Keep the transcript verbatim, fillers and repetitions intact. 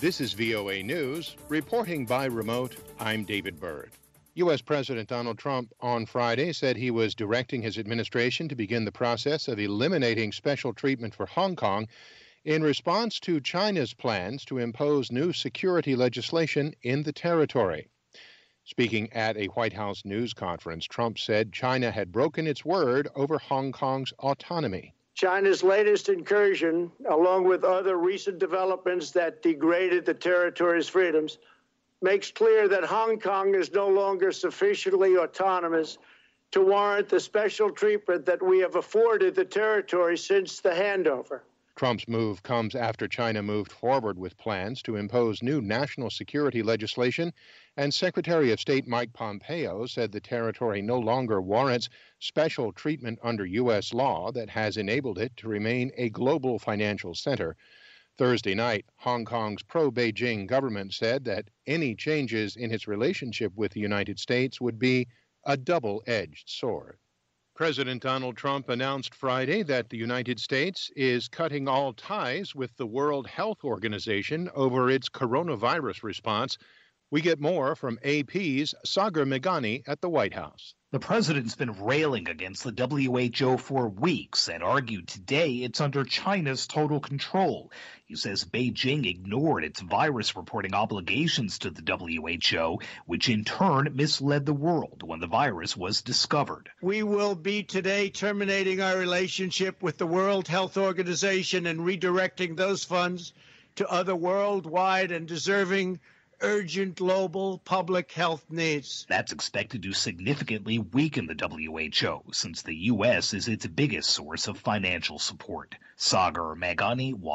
This is V O A News. Reporting by remote, I'm David Byrd. U S. President Donald Trump on Friday said he was directing his administration to begin the process of eliminating special treatment for Hong Kong in response to China's plans to impose new security legislation in the territory. Speaking at a White House news conference, Trump said China had broken its word over Hong Kong's autonomy. China's latest incursion, along with other recent developments that degraded the territory's freedoms, makes clear that Hong Kong is no longer sufficiently autonomous to warrant the special treatment that we have afforded the territory since the handover. Trump's move comes after China moved forward with plans to impose new national security legislation, and Secretary of State Mike Pompeo said the territory no longer warrants special treatment under U S law that has enabled it to remain a global financial center. Thursday night, Hong Kong's pro-Beijing government said that any changes in its relationship with the United States would be a double-edged sword. President Donald Trump announced Friday that the United States is cutting all ties with the World Health Organization over its coronavirus response. We get more from A P's Sagar Meghani at the White House. The president's been railing against the W H O for weeks and argued today it's under China's total control. He says Beijing ignored its virus reporting obligations to the W H O, which in turn misled the world when the virus was discovered. We will be today terminating our relationship with the World Health Organization and redirecting those funds to other worldwide and deserving urgent global public health needs. That's expected to significantly weaken the W H O, since the U S is its biggest source of financial support. Sagar Meghani,